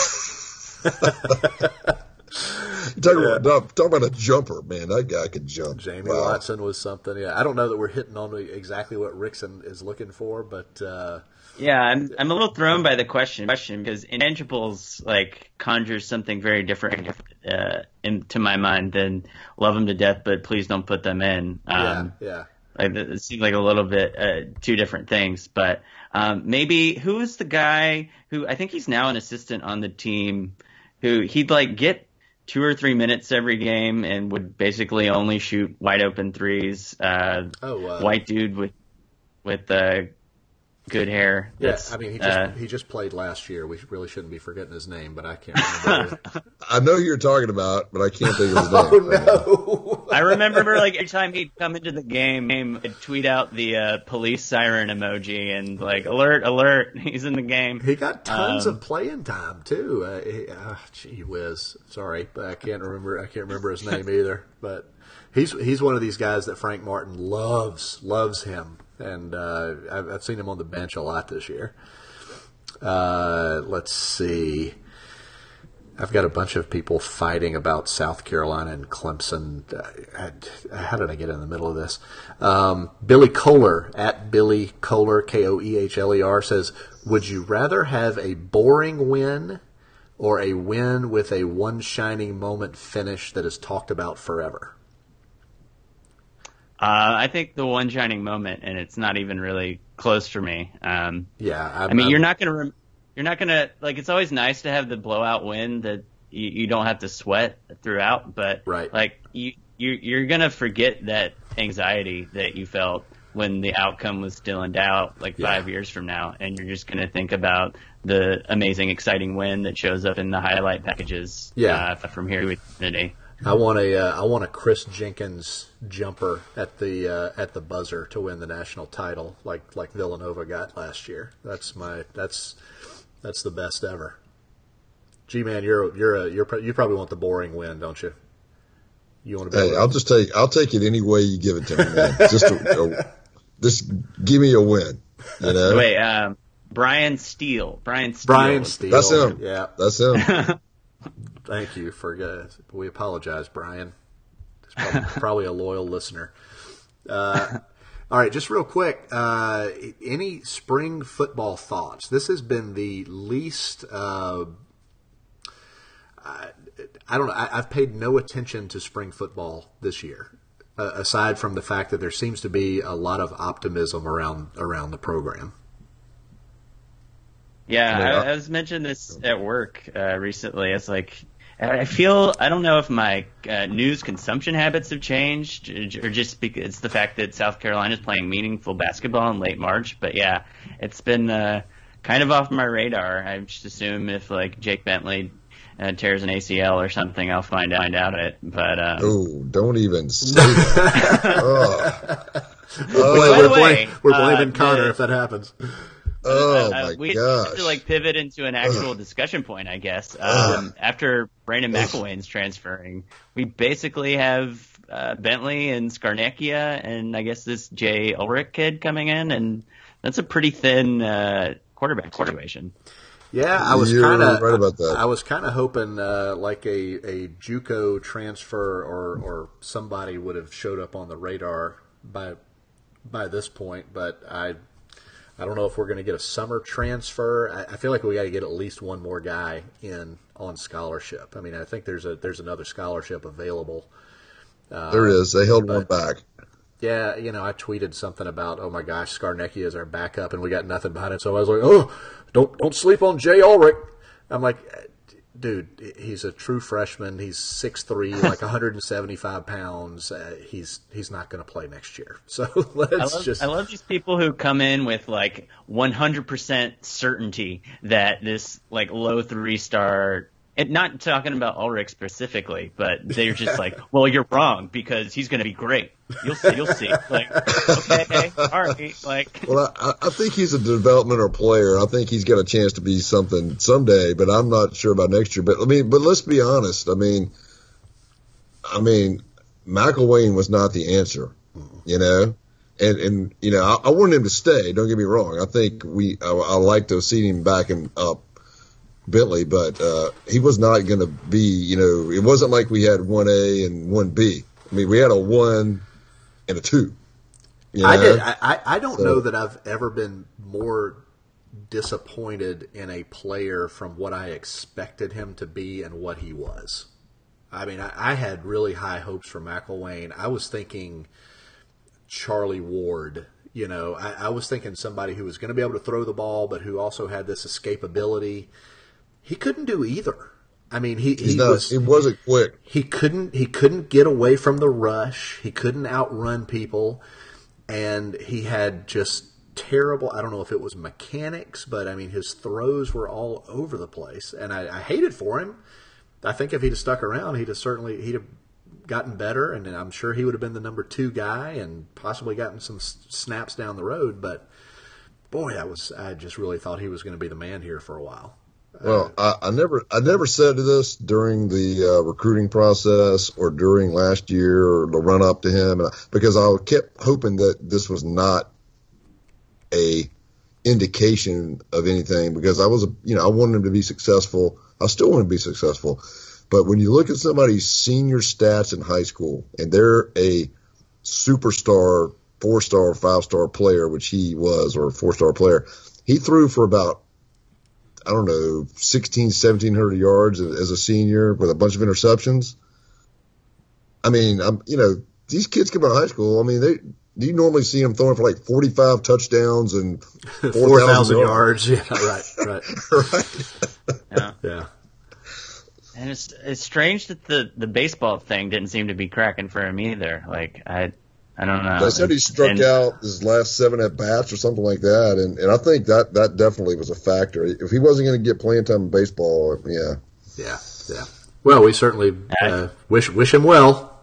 S5: Talk about a jumper, man. That guy could jump.
S3: Jamie Watson was something. Yeah, I don't know that we're hitting on exactly what Rickson is looking for, but
S4: I'm a little thrown by the question because intangibles like conjures something very different into my mind than love them to death, but please don't put them in.
S3: Yeah.
S4: Like, it seems like a little bit two different things, but maybe who is the guy who I think he's now an assistant on the team who he'd like get 2 or 3 minutes every game and would basically only shoot wide open threes. White dude with good hair.
S3: Yeah, I mean he just played last year. We really shouldn't be forgetting his name, but I can't remember.
S5: I know who you're talking about, but I can't think of his name.
S3: Oh no!
S4: I remember like every time he'd come into the game, he'd tweet out the police siren emoji and like alert, he's in the game.
S3: He got tons of playing time too. Gee whiz, sorry, but I can't remember his name either. But he's one of these guys that Frank Martin loves him. And I've seen him on the bench a lot this year. Let's see. I've got a bunch of people fighting about South Carolina and Clemson. How did I get in the middle of this? Billy Kohler, at Billy Kohler, Koehler, says, would you rather have a boring win or a win with a one shining moment finish that is talked about forever?
S4: I think the one shining moment, and it's not even really close for me.
S3: I
S4: mean, you're not gonna like. It's always nice to have the blowout win that you don't have to sweat throughout, but
S3: right.
S4: like you're gonna forget that anxiety that you felt when the outcome was still in doubt, like 5 years from now, and you're just gonna think about the amazing, exciting win that shows up in the highlight packages. From here to eternity.
S3: I want a Chris Jenkins jumper at the buzzer to win the national title, like Villanova got last year. That's the best ever. G-Man, you probably want the boring win, don't you? You want to?
S5: Hey, I'll take it any way you give it to me, man. Just give me a win. You know.
S4: Wait, Brian Steele.
S3: Brian Steele.
S5: That's him.
S3: Yeah,
S5: that's him.
S3: Thank you for. We apologize, Brian. He's probably a loyal listener. All right, just real quick. Any spring football thoughts? This has been the least. I don't know. I've paid no attention to spring football this year, aside from the fact that there seems to be a lot of optimism around the program.
S4: Yeah, I was mentioning this at work recently. It's like I don't know if my news consumption habits have changed or just because it's the fact that South Carolina is playing meaningful basketball in late March. But yeah, it's been kind of off my radar. I just assume if like Jake Bentley tears an ACL or something, I'll find out it. But
S5: don't even say that.
S3: We're blaming Connor if that happens.
S5: Oh my gosh!
S4: We have to like pivot into an actual discussion point, I guess. After Brandon McElwain's transferring, we basically have Bentley and Scarnecchia, and I guess this Jay Ulrich kid coming in, and that's a pretty thin quarterback situation.
S3: Yeah, I was kind of
S5: right about that.
S3: I was kind of hoping like a JUCO transfer or somebody would have showed up on the radar by this point, but I don't know if we're going to get a summer transfer. I feel like we got to get at least one more guy in on scholarship. I mean, I think there's another scholarship available.
S5: There is. They held one back.
S3: Yeah, I tweeted something about, oh my gosh, Scarnecchia is our backup, and we got nothing behind it. So I was like, oh, don't sleep on Jay Ulrich. I'm like, dude, he's a true freshman. He's 6'3", like 175 pounds. He's not going to play next year. So I
S4: love these people who come in with like 100% certainty that this like low 3-star. And not talking about Ulrich specifically, but they're just like, well, you're wrong because he's going to be great. You'll see. Like, okay, all right. Like,
S5: well, I think he's a developmental player. I think he's got a chance to be something someday, but I'm not sure about next year. But let's be honest. I mean, McElwain was not the answer, and I wanted him to stay. Don't get me wrong. I think I like to see him backing up Bentley, but he was not going to be, it wasn't like we had 1A and 1B. I mean, we had a 1 and a 2.
S3: I don't know that I've ever been more disappointed in a player from what I expected him to be and what he was. I mean, I had really high hopes for McElwain. I was thinking Charlie Ward. I was thinking somebody who was going to be able to throw the ball, but who also had this escapability. He couldn't do either. I mean, he
S5: wasn't quick.
S3: He couldn't get away from the rush. He couldn't outrun people, and he had just terrible. I don't know if it was mechanics, but I mean, his throws were all over the place, and I hated for him. I think if he'd have stuck around, he'd have gotten better, and I'm sure he would have been the number 2 guy and possibly gotten some snaps down the road. But boy, I just really thought he was going to be the man here for a while.
S5: Well, I never said this during the recruiting process or during last year or the run up to him, because I kept hoping that this was not a indication of anything, because I wanted him to be successful. I still want to be successful, but when you look at somebody's senior stats in high school and they're a superstar, 4-star, 5-star player, which he was, or a 4-star player, he threw for about, 1,700 yards as a senior with a bunch of interceptions. I mean, these kids come out of high school. I mean, you normally see them throwing for like 45 touchdowns and 4,000
S3: yards. Yeah, right.
S5: Right.
S3: Yeah.
S4: And it's strange that the baseball thing didn't seem to be cracking for him either. Like I don't know.
S5: They said he struck out his last 7 at bats or something like that, and I think that definitely was a factor. If he wasn't going to get playing time in baseball, yeah.
S3: Well, we certainly wish him well,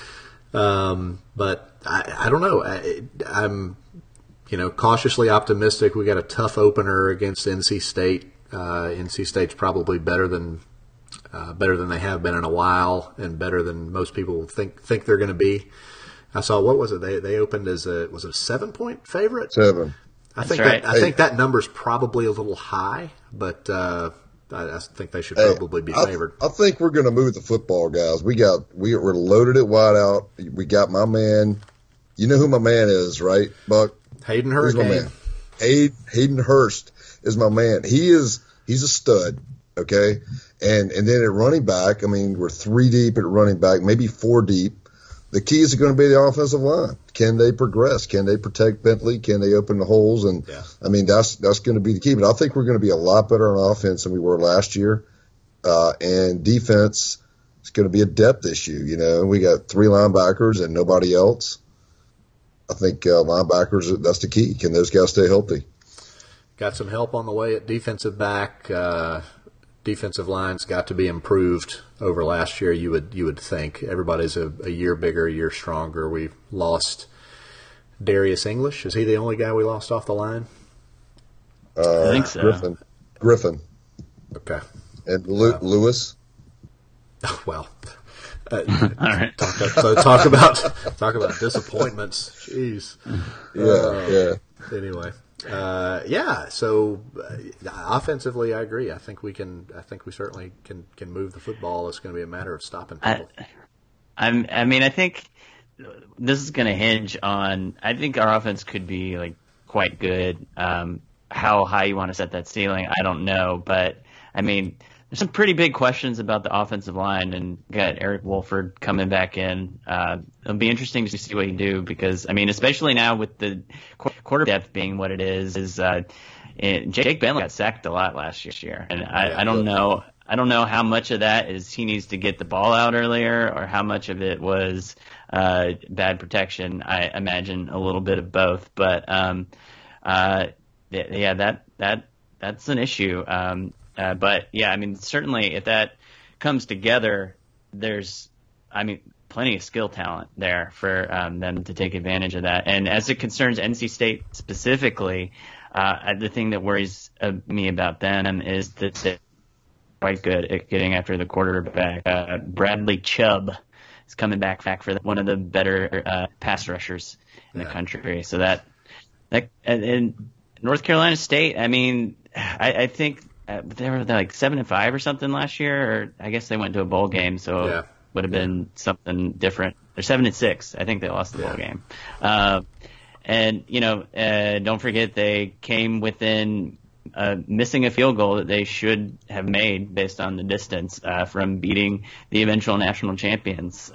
S3: but I don't know. I'm cautiously optimistic. We got a tough opener against NC State. NC State's probably better than they have been in a while, and better than most people think they're going to be. I saw, what was it? They opened as a 7-point favorite?
S5: 7.
S3: I think that number's probably a little high, but I think they should probably be favored.
S5: I think we're going to move the football, guys. We're loaded at wideout. We got my man. You know who my man is, right, Buck?
S3: Hayden Hurst.
S5: Who's my man? Hayden Hurst is my man. He's a stud. Okay, and then at running back, I mean, we're 3 deep at running back, maybe 4 deep. The key is going to be the offensive line. Can they progress? Can they protect Bentley? Can they open the holes? And I mean, that's going to be the key. But I think we're going to be a lot better on offense than we were last year. And defense is going to be a depth issue. We got 3 linebackers and nobody else. I think linebackers, that's the key. Can those guys stay healthy?
S3: Got some help on the way at defensive back. Defensive line's got to be improved over last year. You would think. Everybody's a year bigger, a year stronger. We lost Darius English. Is he the only guy we lost off the line?
S4: I think so.
S5: Griffin.
S3: Okay.
S5: And Lewis.
S3: Well.
S4: All right.
S3: Talk about disappointments. Jeez.
S5: Yeah.
S3: Anyway. So offensively, I agree. I think we certainly can move the football. It's going to be a matter of stopping people.
S4: I think this is going to hinge on. I think our offense could be like quite good. How high you want to set that ceiling, I don't know, but I mean, there's some pretty big questions about the offensive line, and got Eric Wolford coming back in. It'll be interesting to see what he do, because I mean, especially now with the quarter depth being what it is Jake Bentley got sacked a lot last year, and I don't know how much of that is he needs to get the ball out earlier, or how much of it was bad protection. I imagine a little bit of both, but that's an issue. But yeah, I mean, certainly if that comes together, there's, plenty of skill talent there for them to take advantage of that. And as it concerns NC State specifically, the thing that worries me about them is that they're quite good at getting after the quarterback. Bradley Chubb is coming back for one of the better pass rushers in the country. So that in North Carolina State, I mean, I think they were like 7-5 or something last year, or I guess they went to a bowl game, so it would have been something different. They're 7-6. I think they lost the bowl game. And don't forget they came within missing a field goal that they should have made based on the distance from beating the eventual national champions.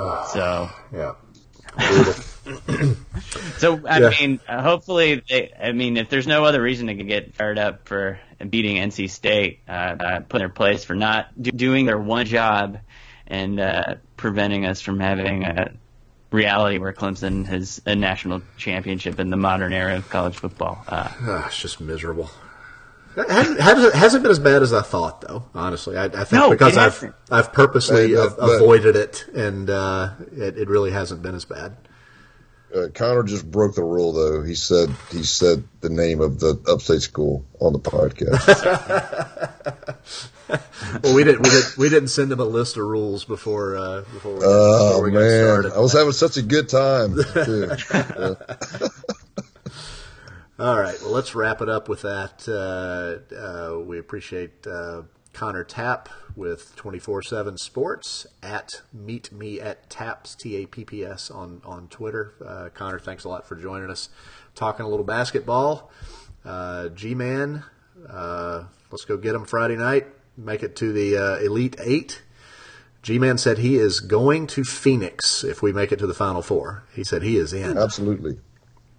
S4: So, I mean, hopefully, if there's no other reason to get fired up for beating NC State, put in their place for not doing their one job and preventing us from having a reality where Clemson has a national championship in the modern era of college football.
S3: It's just miserable. It hasn't been as bad as I thought, though. Honestly, I think because I've purposely avoided it, and it really hasn't been as bad.
S5: Connor just broke the rule, though. He said the name of the upstate school on the podcast.
S3: Well, we didn't send him a list of rules before we got started.
S5: I was having such a good time too.
S3: All right, well, let's wrap it up with that. We appreciate Connor Tapp with 24/7 Sports at Meet Me at Taps, TAPPS on Twitter. Connor, thanks a lot for joining us, talking a little basketball. G-Man, let's go get him Friday night, make it to the Elite Eight. G-Man said he is going to Phoenix if we make it to the Final Four. He said he is in.
S5: Absolutely.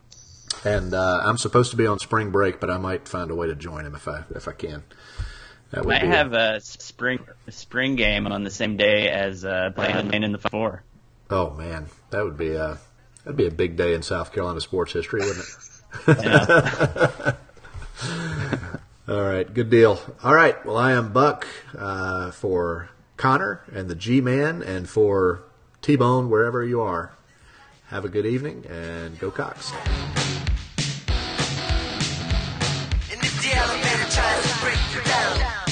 S3: And I'm supposed to be on spring break, but I might find a way to join him if I can. That
S4: might have a spring game on the same day as playing in the 4.
S3: Oh man, that'd be a big day in South Carolina sports history, wouldn't it?
S4: Yeah.
S3: All right, good deal. All right, well, I am Buck for Connor and the G-Man, and for T-Bone wherever you are. Have a good evening, and go Cox.
S6: And if the elevator tries to break you down,